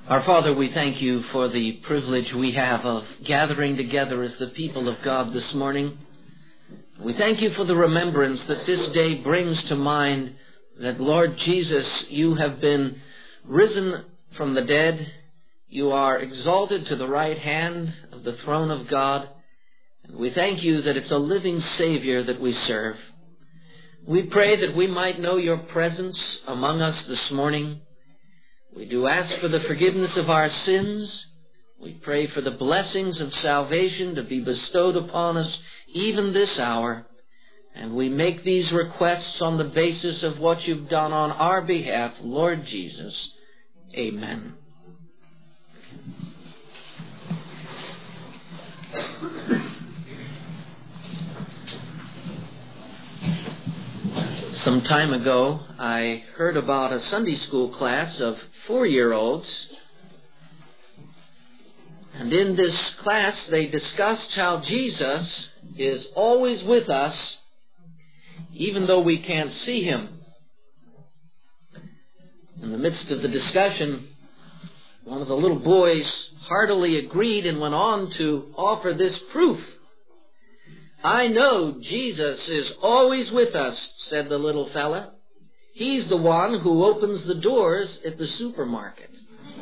Our Father, we thank you for the privilege we have of gathering together as the people of God this morning. We thank you for the remembrance that this day brings to mind that, Lord Jesus, you have been risen from the dead. You are exalted to the right hand of the throne of God. And we thank you that it's a living Savior that we serve. We pray that we might know your presence among us this morning. We do ask for the forgiveness of our sins. We pray for the blessings of salvation to be bestowed upon us even this hour. And we make these requests on the basis of what you've done on our behalf, Lord Jesus. Amen. Some time ago, I heard about a Sunday school class of 4-year-olds. And in this class, they discussed how Jesus is always with us, even though we can't see him. In the midst of the discussion, one of the little boys heartily agreed and went on to offer this proof. "I know Jesus is always with us," said the little fella. "He's the one who opens the doors at the supermarket."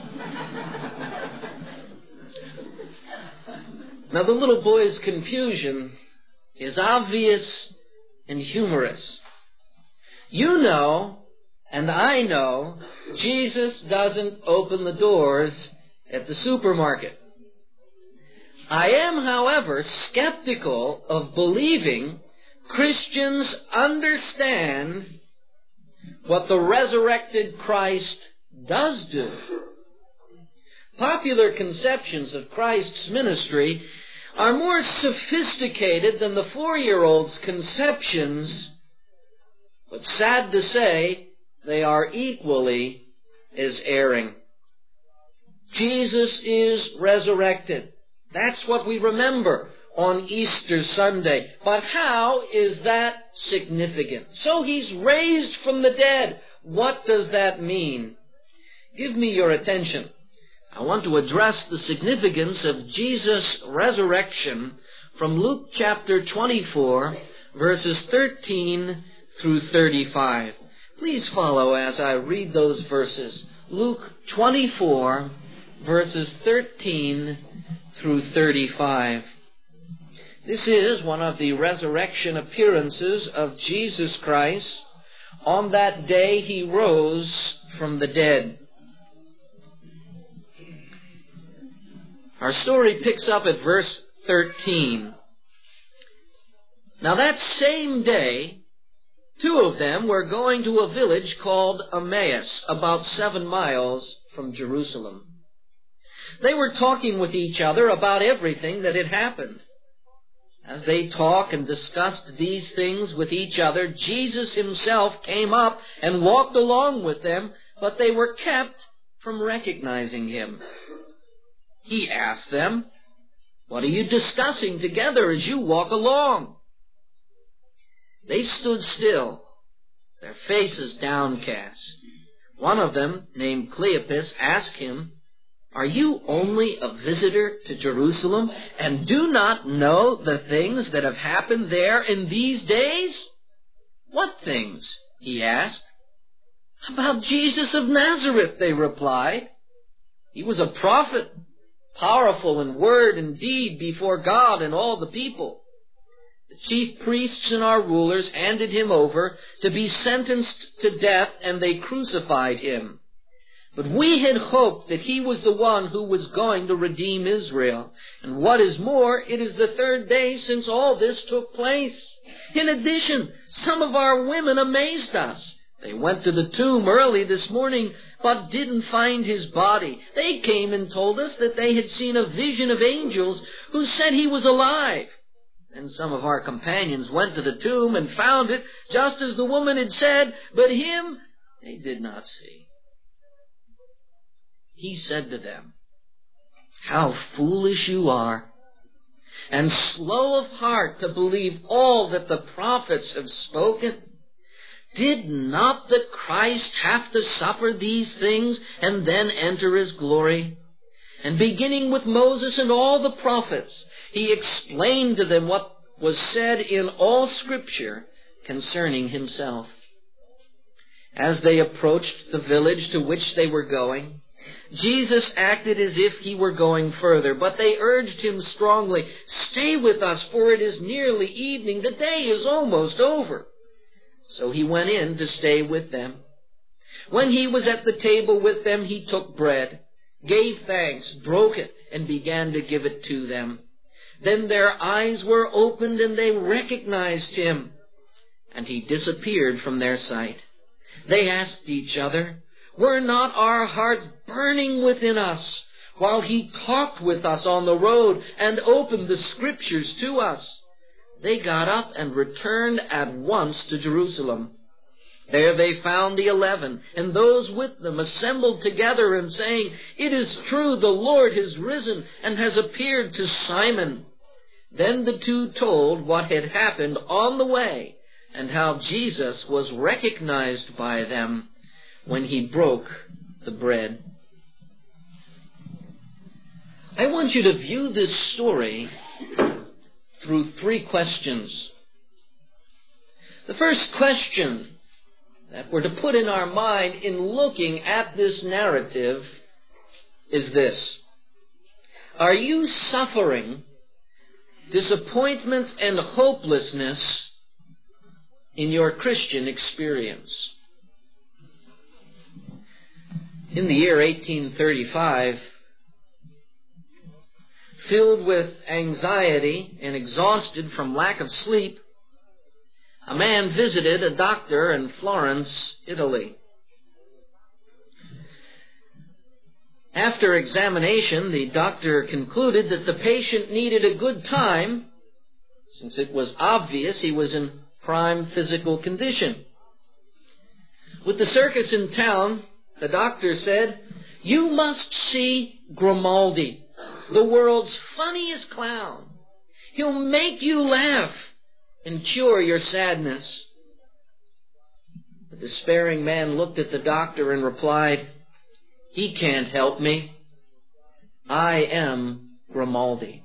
Now, the little boy's confusion is obvious and humorous. You know, and I know, Jesus doesn't open the doors at the supermarket. I am, however, skeptical of believing Christians understand what the resurrected Christ does do. Popular conceptions of Christ's ministry are more sophisticated than the 4-year-old's conceptions, but sad to say, they are equally as erring. Jesus is resurrected. That's what we remember on Easter Sunday. But how is that significant? So he's raised from the dead. What does that mean? Give me your attention. I want to address the significance of Jesus' resurrection from Luke chapter 24, verses 13 through 35. Please follow as I read those verses. Luke 24, verses 13 through 35. This is one of the resurrection appearances of Jesus Christ. On that day he rose from the dead. Our story picks up at verse 13. Now that same day, 2 of them were going to a village called Emmaus, about 7 miles from Jerusalem. They were talking with each other about everything that had happened. As they talked and discussed these things with each other, Jesus himself came up and walked along with them, but they were kept from recognizing him. He asked them, "What are you discussing together as you walk along?" They stood still, their faces downcast. One of them, named Cleopas, asked him, "Are you only a visitor to Jerusalem and do not know the things that have happened there in these days?" "What things?" he asked. "About Jesus of Nazareth," they replied. "He was a prophet, powerful in word and deed before God and all the people. The chief priests and our rulers handed him over to be sentenced to death, and they crucified him. But we had hoped that he was the one who was going to redeem Israel. And what is more, it is the 3rd day since all this took place. In addition, some of our women amazed us. They went to the tomb early this morning, but didn't find his body. They came and told us that they had seen a vision of angels who said he was alive. Then some of our companions went to the tomb and found it just as the woman had said, but him they did not see." He said to them, "How foolish you are, and slow of heart to believe all that the prophets have spoken. Did not the Christ have to suffer these things and then enter his glory? And beginning with Moses and all the prophets, he explained to them what was said in all Scripture concerning himself. As they approached the village to which they were going, Jesus acted as if he were going further, but they urged him strongly, "Stay with us, for it is nearly evening. The day is almost over." So he went in to stay with them. When he was at the table with them, he took bread, gave thanks, broke it, and began to give it to them. Then their eyes were opened and they recognized him, and he disappeared from their sight. They asked each other, "Were not our hearts burning within us while he talked with us on the road and opened the Scriptures to us?" They got up and returned at once to Jerusalem. There they found the 11 and those with them assembled together and saying, "It is true, the Lord has risen and has appeared to Simon." Then the two told what had happened on the way and how Jesus was recognized by them when he broke the bread. I want you to view this story through three questions. The first question that we're to put in our mind in looking at this narrative is this: are you suffering disappointment and hopelessness in your Christian experience? In the year 1835, filled with anxiety and exhausted from lack of sleep, a man visited a doctor in Florence, Italy. After examination, the doctor concluded that the patient needed a good time, since it was obvious he was in prime physical condition. With the circus in town, the doctor said, "You must see Grimaldi, the world's funniest clown. He'll make you laugh and cure your sadness." The despairing man looked at the doctor and replied, "He can't help me. I am Grimaldi."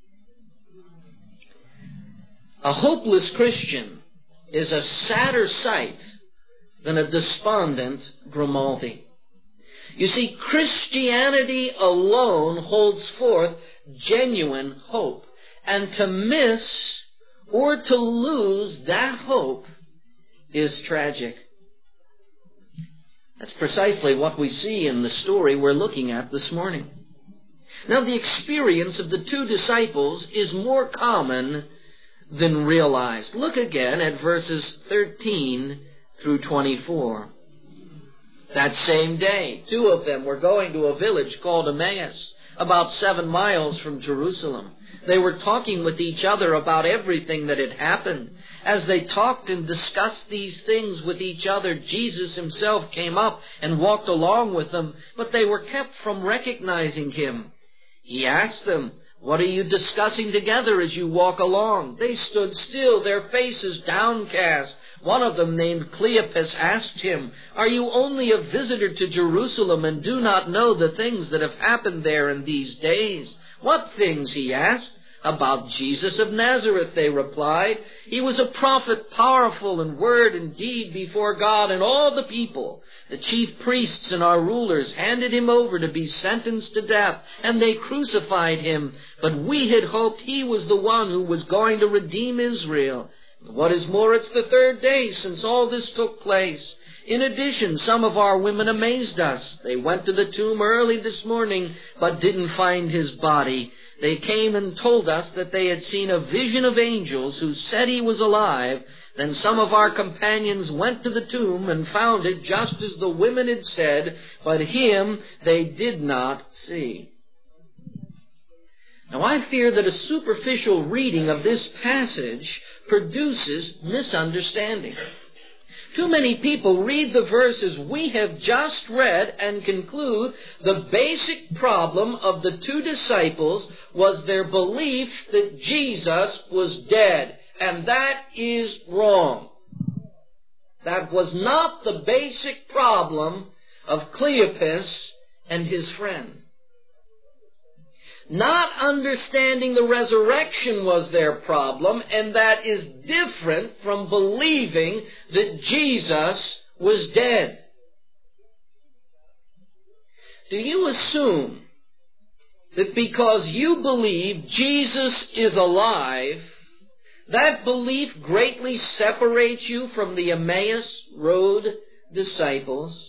A hopeless Christian is a sadder sight than a despondent Grimaldi. You see, Christianity alone holds forth genuine hope, and to miss or to lose that hope is tragic. That's precisely what we see in the story we're looking at this morning. Now, the experience of the two disciples is more common than realized. Look again at verses 13 through 24. That same day, two of them were going to a village called Emmaus, about 7 miles from Jerusalem. They were talking with each other about everything that had happened. As they talked and discussed these things with each other, Jesus himself came up and walked along with them, but they were kept from recognizing him. He asked them, "What are you discussing together as you walk along?" They stood still, their faces downcast. One of them, named Cleopas, asked him, "Are you only a visitor to Jerusalem and do not know the things that have happened there in these days?" "What things?" he asked. "About Jesus of Nazareth," they replied. "He was a prophet, powerful in word and deed before God and all the people. The chief priests and our rulers handed him over to be sentenced to death, and they crucified him. But we had hoped he was the one who was going to redeem Israel. What is more, it's the 3rd day since all this took place. In addition, some of our women amazed us. They went to the tomb early this morning, but didn't find his body. They came and told us that they had seen a vision of angels who said he was alive. Then some of our companions went to the tomb and found it just as the women had said, but him they did not see." Now, I fear that a superficial reading of this passage produces misunderstanding. Too many people read the verses we have just read and conclude the basic problem of the two disciples was their belief that Jesus was dead, and that is wrong. That was not the basic problem of Cleopas and his friend. Not understanding the resurrection was their problem, and that is different from believing that Jesus was dead. Do you assume that because you believe Jesus is alive, that belief greatly separates you from the Emmaus Road disciples?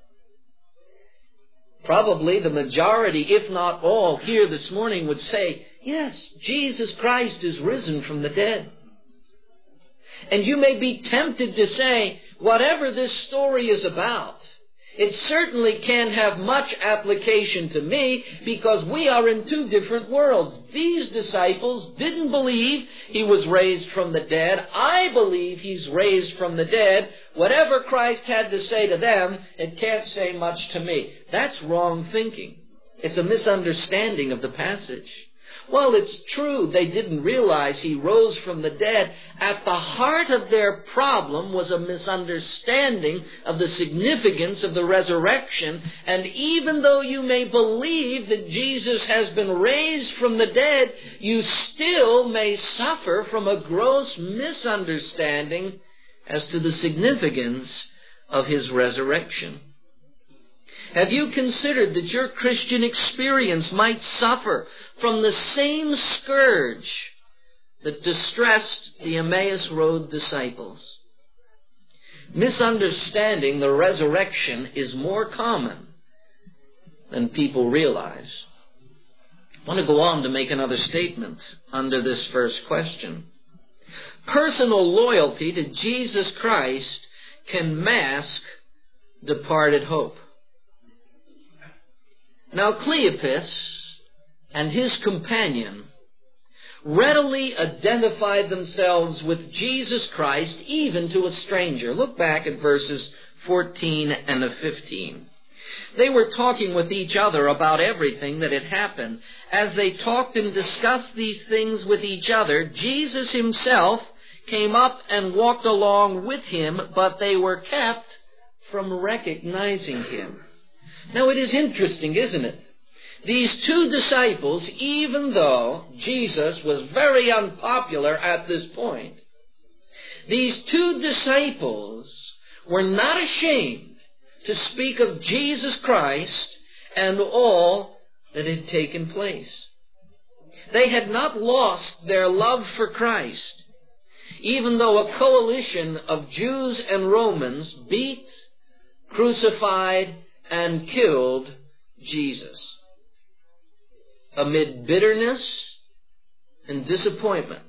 Probably the majority, if not all, here this morning would say, yes, Jesus Christ is risen from the dead. And you may be tempted to say, whatever this story is about, it certainly can have much application to me because we are in two different worlds. These disciples didn't believe he was raised from the dead. I believe he's raised from the dead. Whatever Christ had to say to them, it can't say much to me. That's wrong thinking. It's a misunderstanding of the passage. Well, it's true they didn't realize he rose from the dead. At the heart of their problem was a misunderstanding of the significance of the resurrection. And even though you may believe that Jesus has been raised from the dead, you still may suffer from a gross misunderstanding as to the significance of his resurrection. Have you considered that your Christian experience might suffer from the same scourge that distressed the Emmaus Road disciples? Misunderstanding the resurrection is more common than people realize. I want to go on to make another statement under this first question. Personal loyalty to Jesus Christ can mask departed hope. Now, Cleopas and his companion readily identified themselves with Jesus Christ, even to a stranger. Look back at verses 14 and 15. They were talking with each other about everything that had happened. As they talked and discussed these things with each other, Jesus himself came up and walked along with him, but they were kept from recognizing him. Now, it is interesting, isn't it? These two disciples, even though Jesus was very unpopular at this point, these two disciples were not ashamed to speak of Jesus Christ and all that had taken place. They had not lost their love for Christ, even though a coalition of Jews and Romans beat, crucified, and killed Jesus. Amid bitterness and disappointment,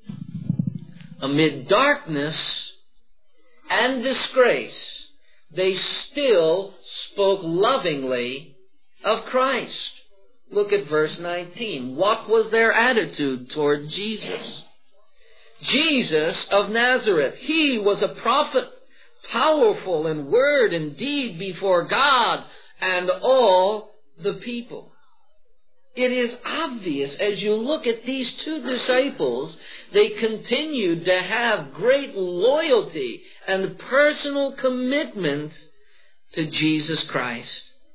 amid darkness and disgrace, they still spoke lovingly of Christ. Look at verse 19. What was their attitude toward Jesus? Jesus of Nazareth, he was a prophet, powerful in word and deed before God and all the people. It is obvious as you look at these two disciples, they continued to have great loyalty and personal commitment to Jesus Christ.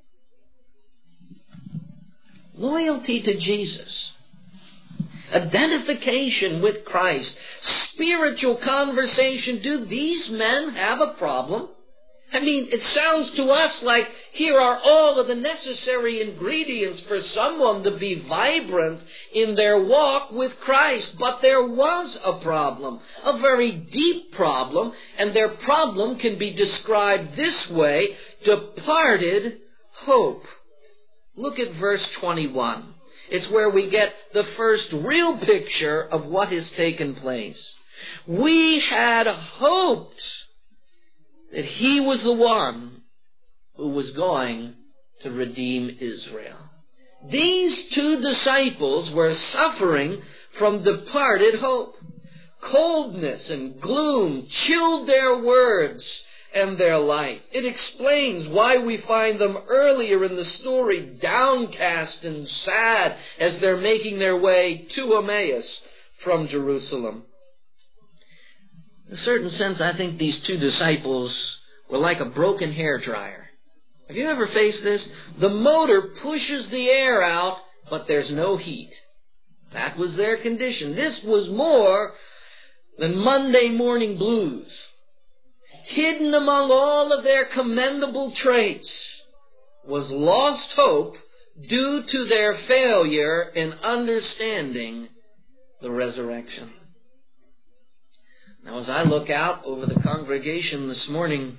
Loyalty to Jesus, identification with Christ, spiritual conversation. Do these men have a problem? I mean, it sounds to us like here are all of the necessary ingredients for someone to be vibrant in their walk with Christ. But there was a problem, a very deep problem, and their problem can be described this way: departed hope. Look at verse 21. It's where we get the first real picture of what has taken place. We had hoped that he was the one who was going to redeem Israel. These two disciples were suffering from departed hope. Coldness and gloom chilled their words and their life. It explains why we find them earlier in the story downcast and sad as they're making their way to Emmaus from Jerusalem. In a certain sense, I think these two disciples were like a broken hairdryer. Have you ever faced this? The motor pushes the air out, but there's no heat. That was their condition. This was more than Monday morning blues. Hidden among all of their commendable traits was lost hope due to their failure in understanding the resurrection. Now, as I look out over the congregation this morning,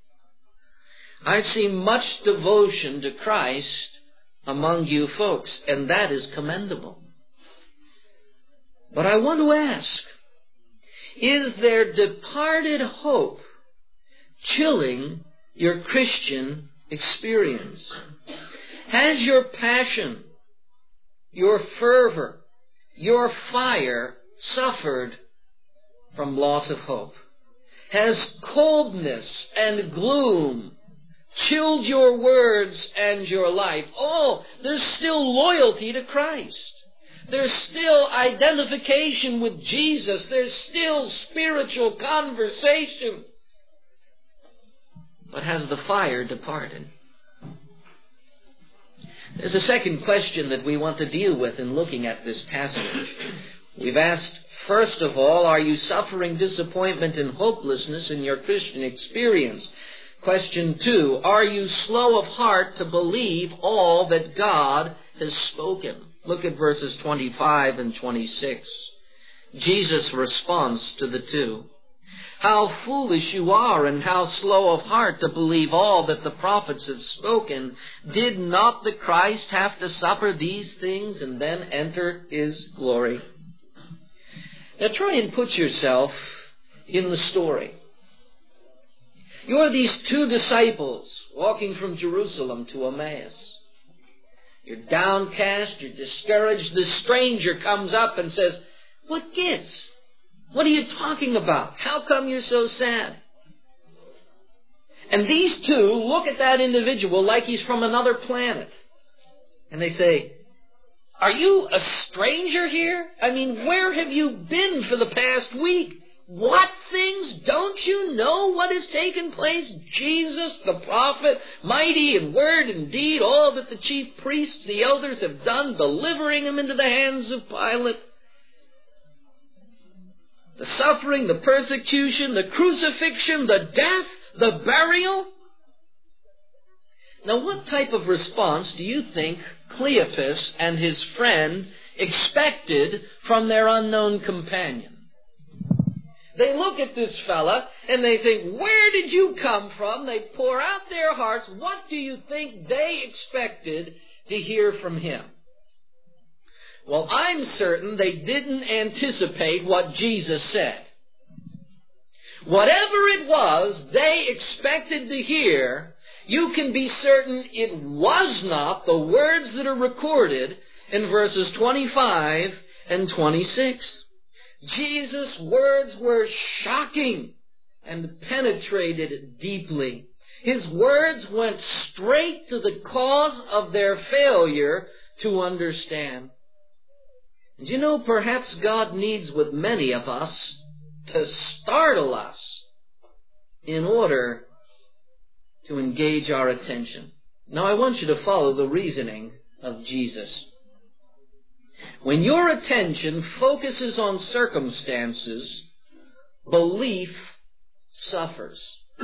I see much devotion to Christ among you folks, and that is commendable. But I want to ask, is there departed hope chilling your Christian experience? Has your passion, your fervor, your fire suffered from loss of hope? Has coldness and gloom chilled your words and your life? Oh, there's still loyalty to Christ. There's still identification with Jesus. There's still spiritual conversation. But has the fire departed? There's a second question that we want to deal with in looking at this passage. We've asked, first of all, are you suffering disappointment and hopelessness in your Christian experience? Question 2, are you slow of heart to believe all that God has spoken? Look at verses 25 and 26. Jesus responds to the two. How foolish you are, and how slow of heart to believe all that the prophets have spoken. Did not the Christ have to suffer these things and then enter his glory? Now try and put yourself in the story. You're these two disciples walking from Jerusalem to Emmaus. You're downcast, you're discouraged. This stranger comes up and says, "What gives? What are you talking about? How come you're so sad?" And these two look at that individual like he's from another planet. And they say, "Are you a stranger here? I mean, where have you been for the past week? What things? Don't you know what has taken place? Jesus, the prophet, mighty in word and deed, all that the chief priests, the elders have done, delivering him into the hands of Pilate. The suffering, the persecution, the crucifixion, the death, the burial." Now, what type of response do you think Cleopas and his friend expected from their unknown companion? They look at this fella and they think, where did you come from? They pour out their hearts. What do you think they expected to hear from him? Well, I'm certain they didn't anticipate what Jesus said. Whatever it was they expected to hear, you can be certain it was not the words that are recorded in verses 25 and 26. Jesus' words were shocking and penetrated deeply. His words went straight to the cause of their failure to understand. And you know, perhaps God needs with many of us to startle us in order to engage our attention. Now, I want you to follow the reasoning of Jesus. When your attention focuses on circumstances, belief suffers.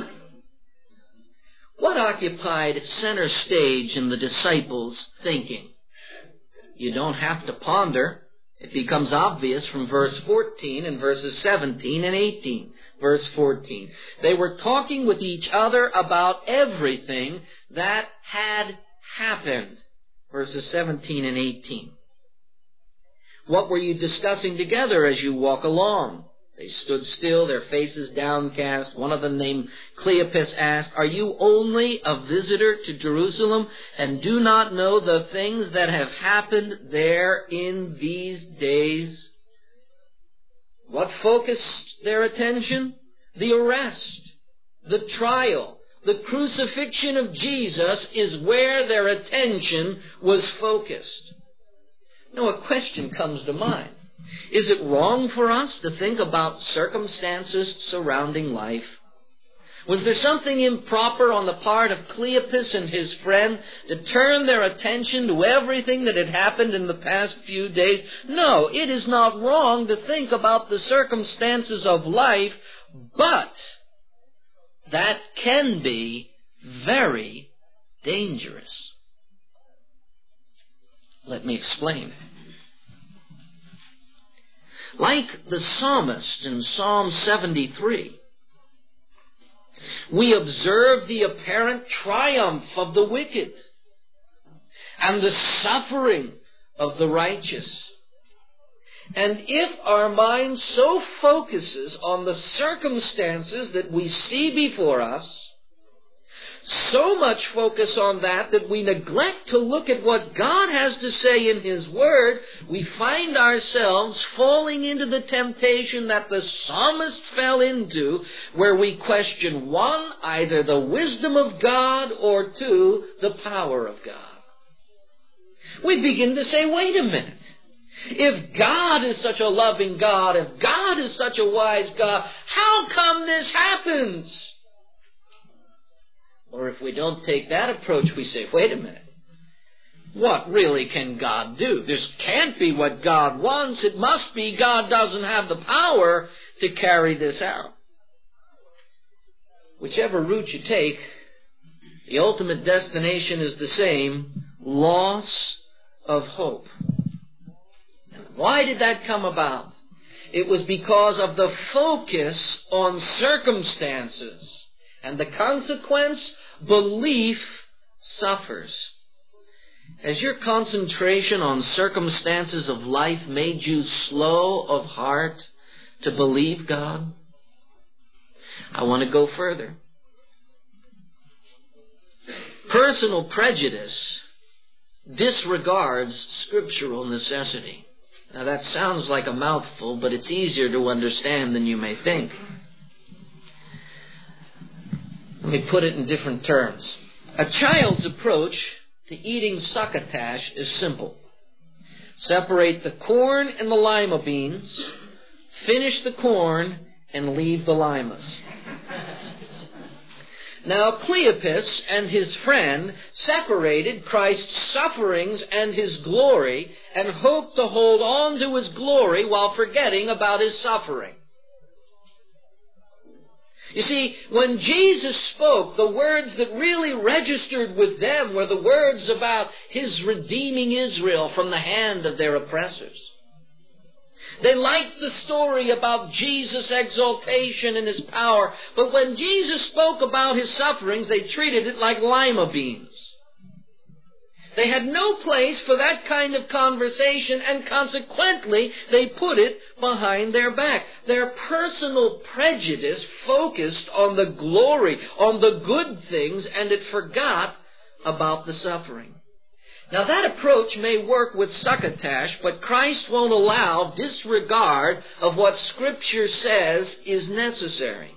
What occupied center stage in the disciples' thinking? You don't have to ponder. It becomes obvious from verse 14 and verses 17 and 18. Verse 14. They were talking with each other about everything that had happened. Verses 17 and 18. What were you discussing together as you walk along? They stood still, their faces downcast. One of them, named Cleopas, asked, "Are you only a visitor to Jerusalem and do not know the things that have happened there in these days?" What focused their attention? The arrest, the trial, the crucifixion of Jesus is where their attention was focused. Now, a question comes to mind. Is it wrong for us to think about circumstances surrounding life? Was there something improper on the part of Cleopas and his friend to turn their attention to everything that had happened in the past few days? No, it is not wrong to think about the circumstances of life, but that can be very dangerous. Let me explain. Like the psalmist in Psalm 73, we observe the apparent triumph of the wicked and the suffering of the righteous. And if our mind so focuses on the circumstances that we see before us, so much focus on that we neglect to look at what God has to say in His Word, we find ourselves falling into the temptation that the psalmist fell into, where we question, one, either the wisdom of God, or two, the power of God. We begin to say, wait a minute. If God is such a loving God, if God is such a wise God, how come this happens? Or if we don't take that approach, we say, wait a minute. What really can God do? This can't be what God wants. It must be God doesn't have the power to carry this out. Whichever route you take, the ultimate destination is the same: loss of hope. Why did that come about? It was because of the focus on circumstances. And the consequence, belief suffers. Has your concentration on circumstances of life made you slow of heart to believe God? I want to go further. Personal prejudice disregards scriptural necessity. Now that sounds like a mouthful, but it's easier to understand than you may think. Let me put it in different terms. A child's approach to eating succotash is simple. Separate the corn and the lima beans, finish the corn, and leave the limas. Now Cleopas and his friend separated Christ's sufferings and His glory and hoped to hold on to His glory while forgetting about His suffering. You see, when Jesus spoke, the words that really registered with them were the words about His redeeming Israel from the hand of their oppressors. They liked the story about Jesus' exaltation and His power, but when Jesus spoke about His sufferings, they treated it like lima beans. They had no place for that kind of conversation, and consequently, they put it behind their back. Their personal prejudice focused on the glory, on the good things, and it forgot about the suffering. Now that approach may work with succotash, but Christ won't allow disregard of what Scripture says is necessary.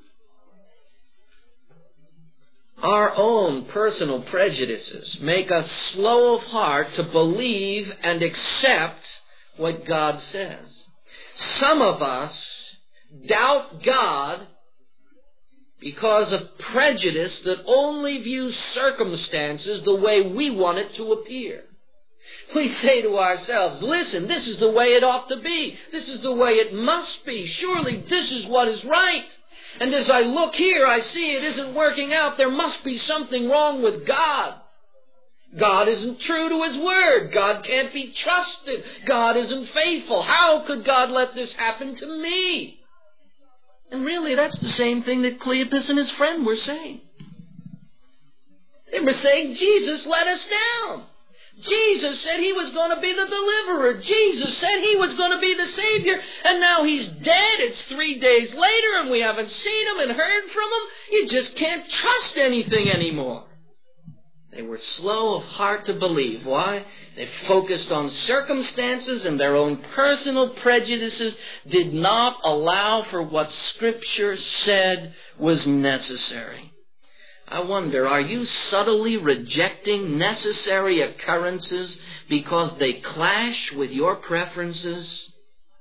Our own personal prejudices make us slow of heart to believe and accept what God says. Some of us doubt God because of prejudice that only views circumstances the way we want it to appear. We say to ourselves, listen, this is the way it ought to be. This is the way it must be. Surely this is what is right. And as I look here, I see it isn't working out. There must be something wrong with God. God isn't true to His word. God can't be trusted. God isn't faithful. How could God let this happen to me? And really, that's the same thing that Cleopas and his friend were saying. They were saying, Jesus let us down. Jesus said He was going to be the deliverer. Jesus said He was going to be the Savior. And now He's dead. It's 3 days later and we haven't seen Him and heard from Him. You just can't trust anything anymore. They were slow of heart to believe. Why? They focused on circumstances, and their own personal prejudices did not allow for what Scripture said was necessary. I wonder, are you subtly rejecting necessary occurrences because they clash with your preferences?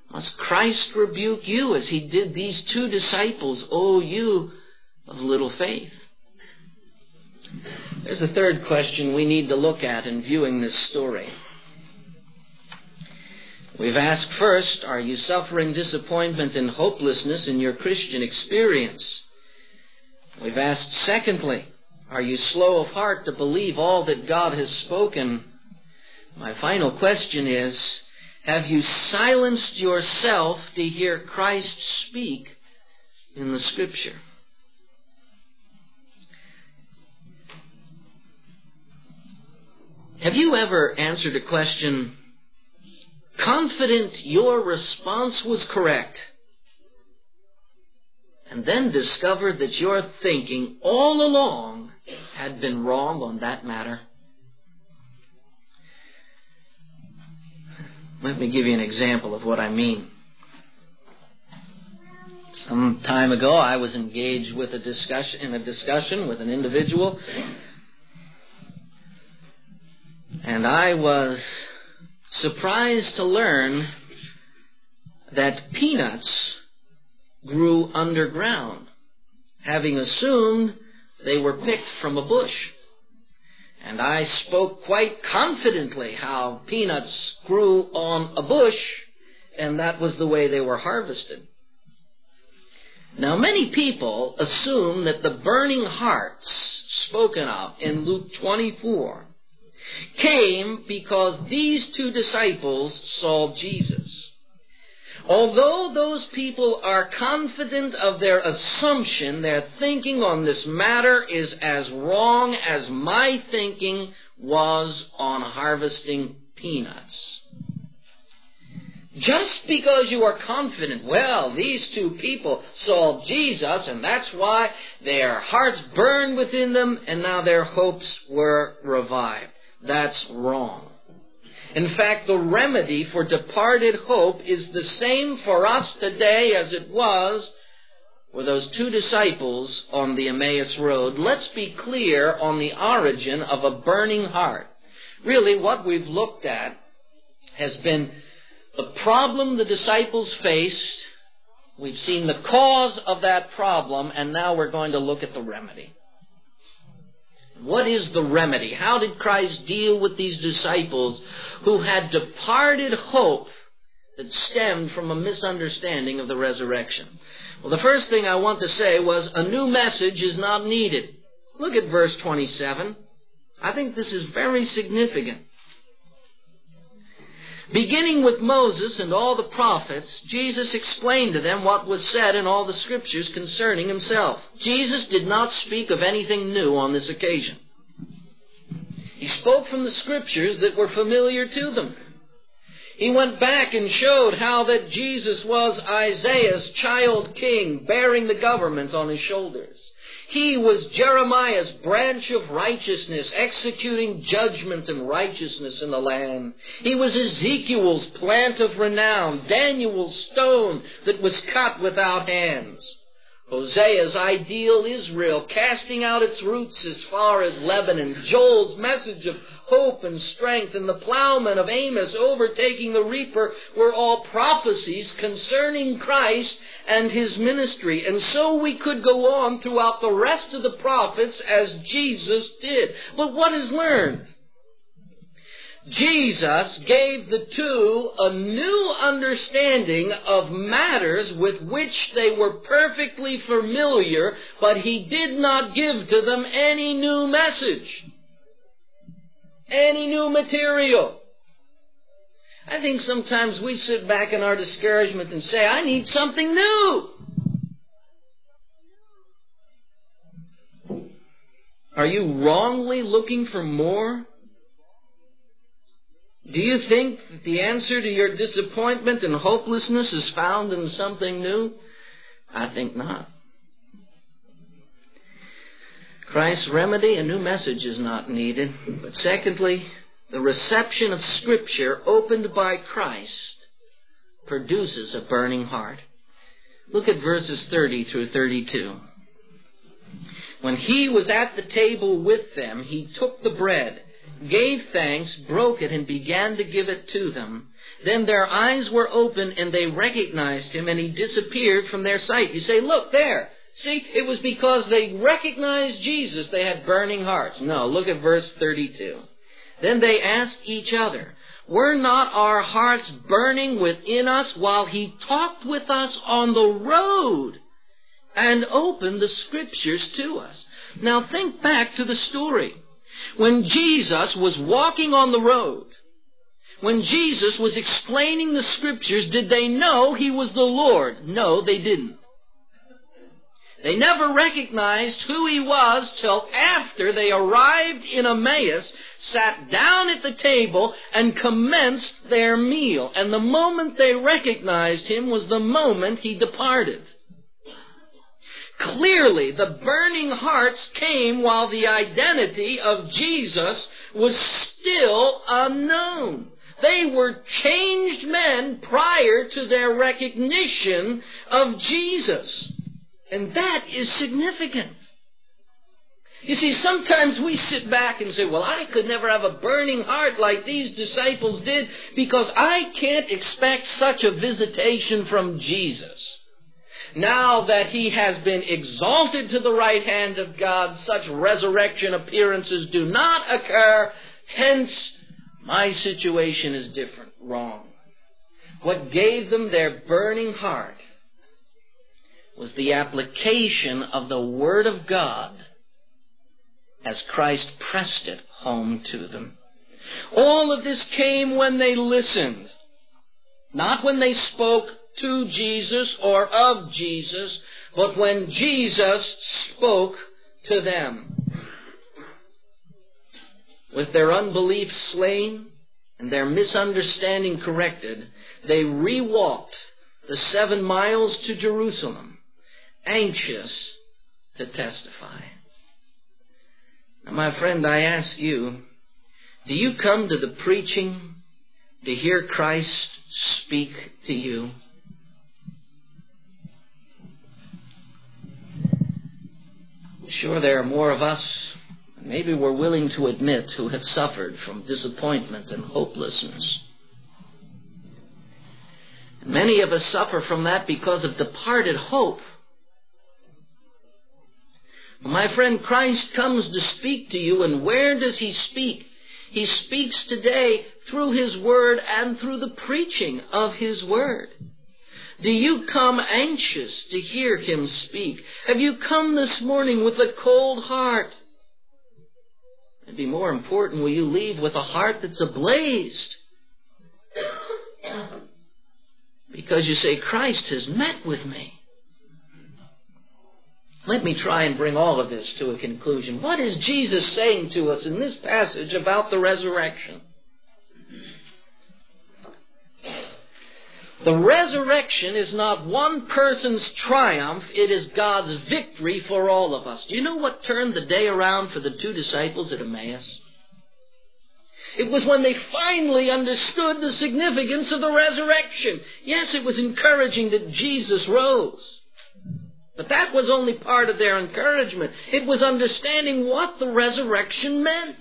Must Christ rebuke you as he did these two disciples, O you of little faith? There's a third question we need to look at in viewing this story. We've asked first, are you suffering disappointment and hopelessness in your Christian experience? We've asked secondly, are you slow of heart to believe all that God has spoken? My final question is, have you silenced yourself to hear Christ speak in the Scripture? Have you ever answered a question, confident your response was correct, and then discovered that your thinking all along had been wrong on that matter? Let me give you an example of what I mean. Some time ago, I was engaged with in a discussion with an individual, and I was surprised to learn that peanuts grew underground, having assumed they were picked from a bush. And I spoke quite confidently how peanuts grew on a bush, and that was the way they were harvested. Now, many people assume that the burning hearts spoken of in Luke 24 came because these two disciples saw Jesus. Although those people are confident of their assumption, their thinking on this matter is as wrong as my thinking was on harvesting peanuts. Just because you are confident, well, these two people saw Jesus, and that's why their hearts burned within them, and now their hopes were revived. That's wrong. In fact, the remedy for departed hope is the same for us today as it was for those two disciples on the Emmaus Road. Let's be clear on the origin of a burning heart. Really, what we've looked at has been the problem the disciples faced. We've seen the cause of that problem, and now we're going to look at the remedy. What is the remedy? How did Christ deal with these disciples who had departed hope that stemmed from a misunderstanding of the resurrection? Well, the first thing I want to say was a new message is not needed. Look at verse 27. I think this is very significant. Beginning with Moses and all the prophets, Jesus explained to them what was said in all the Scriptures concerning himself. Jesus did not speak of anything new on this occasion. He spoke from the Scriptures that were familiar to them. He went back and showed how that Jesus was Isaiah's child king, bearing the government on his shoulders. He was Jeremiah's branch of righteousness, executing judgment and righteousness in the land. He was Ezekiel's plant of renown, Daniel's stone that was cut without hands. Hosea's ideal Israel, casting out its roots as far as Lebanon. Joel's message of hope and strength, and the plowman of Amos overtaking the reaper were all prophecies concerning Christ and his ministry. And so we could go on throughout the rest of the prophets as Jesus did. But what is learned? Jesus gave the two a new understanding of matters with which they were perfectly familiar, but he did not give to them any new message, any new material. I think sometimes we sit back in our discouragement and say, I need something new. Are you wrongly looking for more? Do you think that the answer to your disappointment and hopelessness is found in something new? I think not. Christ's remedy, a new message is not needed. But secondly, the reception of Scripture opened by Christ produces a burning heart. Look at verses 30 through 32. When he was at the table with them, he took the bread, gave thanks, broke it, and began to give it to them. Then their eyes were open, and they recognized him, and he disappeared from their sight. You say, look there. See, it was because they recognized Jesus they had burning hearts. No, look at verse 32. Then they asked each other, were not our hearts burning within us while he talked with us on the road and opened the Scriptures to us? Now think back to the story. When Jesus was walking on the road, when Jesus was explaining the Scriptures, did they know he was the Lord? No, they didn't. They never recognized who he was till after they arrived in Emmaus, sat down at the table, and commenced their meal. And the moment they recognized him was the moment he departed. Clearly, the burning hearts came while the identity of Jesus was still unknown. They were changed men prior to their recognition of Jesus. And that is significant. You see, sometimes we sit back and say, well, I could never have a burning heart like these disciples did because I can't expect such a visitation from Jesus. Now that he has been exalted to the right hand of God, such resurrection appearances do not occur. Hence, my situation is different. Wrong. What gave them their burning heart was the application of the Word of God as Christ pressed it home to them. All of this came when they listened, not when they spoke to Jesus or of Jesus, but when Jesus spoke to them. With their unbelief slain and their misunderstanding corrected, they re-walked the 7 miles to Jerusalem, anxious to testify. Now, my friend, I ask you, do you come to the preaching to hear Christ speak to you? Sure, there are more of us, maybe we're willing to admit, who have suffered from disappointment and hopelessness. Many of us suffer from that because of departed hope. My friend, Christ comes to speak to you, and where does he speak? He speaks today through his Word and through the preaching of his Word. Do you come anxious to hear him speak? Have you come this morning with a cold heart? It'd be more important, will you leave with a heart that's ablaze? Because you say, Christ has met with me. Let me try and bring all of this to a conclusion. What is Jesus saying to us in this passage about the resurrection? The resurrection is not one person's triumph, it is God's victory for all of us. Do you know what turned the day around for the 2 disciples at Emmaus? It was when they finally understood the significance of the resurrection. Yes, it was encouraging that Jesus rose. But that was only part of their encouragement. It was understanding what the resurrection meant.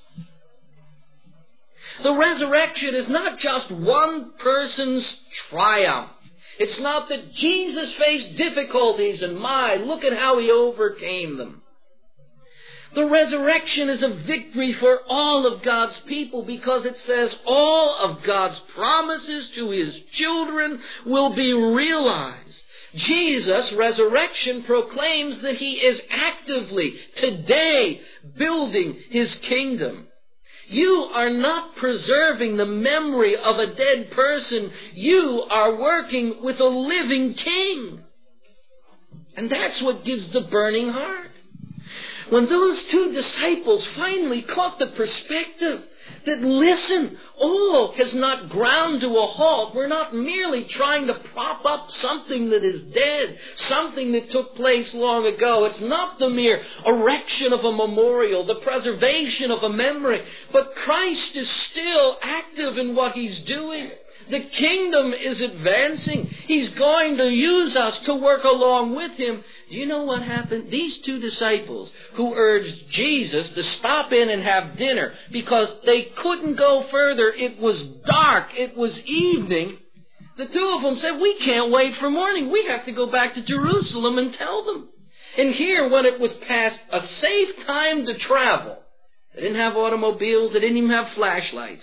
The resurrection is not just one person's triumph. It's not that Jesus faced difficulties and look at how he overcame them. The resurrection is a victory for all of God's people because it says all of God's promises to his children will be realized. Jesus' resurrection proclaims that he is actively, today, building his kingdom. You are not preserving the memory of a dead person. You are working with a living king. And that's what gives the burning heart. When those 2 disciples finally caught the perspective that, listen, all has not ground to a halt. We're not merely trying to prop up something that is dead, something that took place long ago. It's not the mere erection of a memorial, the preservation of a memory, but Christ is still active in what he's doing. The kingdom is advancing. He's going to use us to work along with Him. Do you know what happened? These two disciples who urged Jesus to stop in and have dinner because they couldn't go further. It was dark. It was evening. The two of them said, we can't wait for morning. We have to go back to Jerusalem and tell them. And here, when it was past a safe time to travel, they didn't have automobiles. They didn't even have flashlights.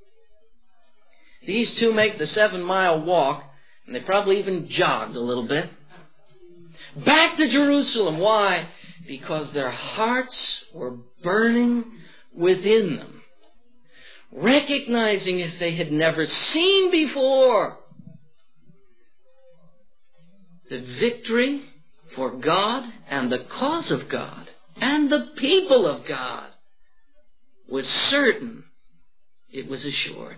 These two make the 7-mile walk, and they probably even jogged a little bit. Back to Jerusalem. Why? Because their hearts were burning within them, recognizing as they had never seen before the victory for God and the cause of God and the people of God was certain. It was assured.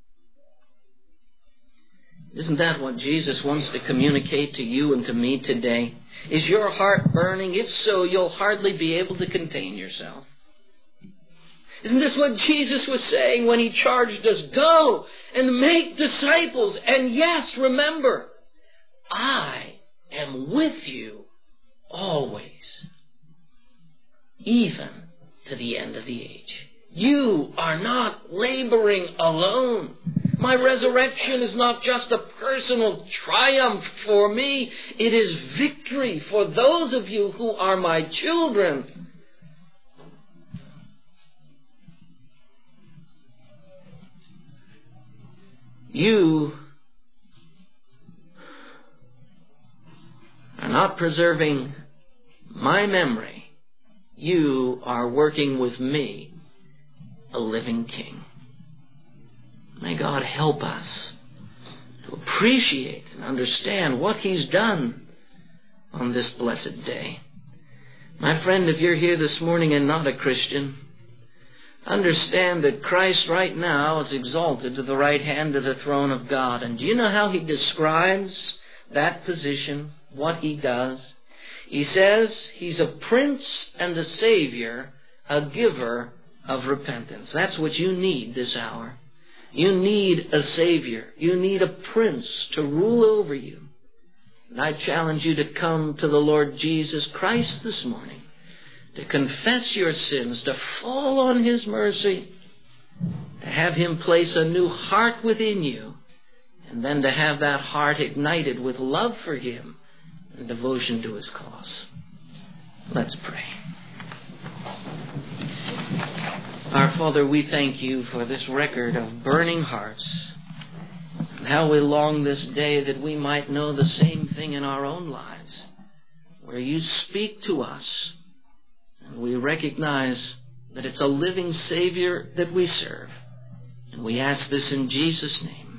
Isn't that what Jesus wants to communicate to you and to me today? Is your heart burning? If so, you'll hardly be able to contain yourself. Isn't this what Jesus was saying when He charged us? Go and make disciples. And yes, remember, I am with you always, even to the end of the age. You are not laboring alone. My resurrection is not just a personal triumph for me. It is victory for those of you who are my children. You are not preserving my memory. You are working with me, a living King. May God help us to appreciate and understand what He's done on this blessed day. My friend, if you're here this morning and not a Christian, understand that Christ right now is exalted to the right hand of the throne of God. And do you know how He describes that position, what He does? He says He's a Prince and a Savior, a giver of repentance. That's what you need this hour. You need a Savior. You need a Prince to rule over you. And I challenge you to come to the Lord Jesus Christ this morning, to confess your sins, to fall on His mercy, to have Him place a new heart within you, and then to have that heart ignited with love for Him and devotion to His cause. Let's pray. Our Father, we thank You for this record of burning hearts, and how we long this day that we might know the same thing in our own lives, where You speak to us, and we recognize that it's a living Savior that we serve. And we ask this in Jesus' name.